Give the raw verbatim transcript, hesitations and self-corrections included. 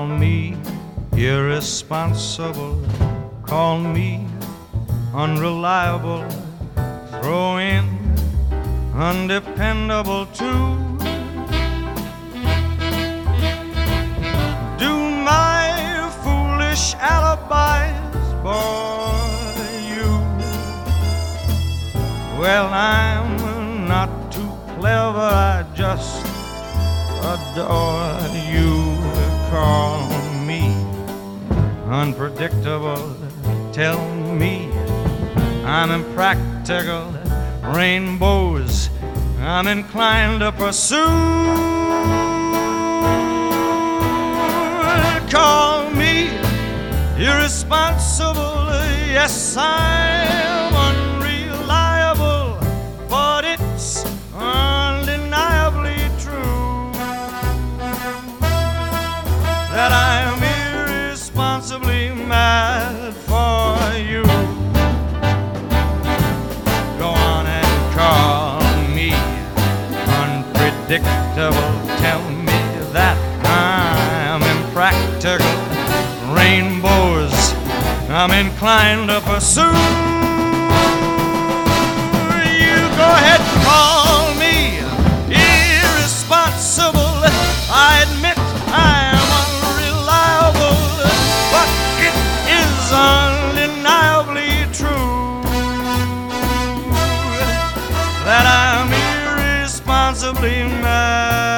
me irresponsible, call me unreliable, throw in undependable too. Do my foolish alibis bore you? Well, I'm not too clever, I just adore you. Call me unpredictable, tell me I'm impractical, rainbows I'm inclined to pursue. Call me irresponsible, yes, I'm unreliable, but it's undeniably true that I'm irresponsibly mad for you. Go on and call me unpredictable, tell me that I'm impractical, rainbows I'm inclined to pursue. You go ahead and call me irresponsible, I admit I am unreliable, but it is undeniably true that I'm irresponsibly mad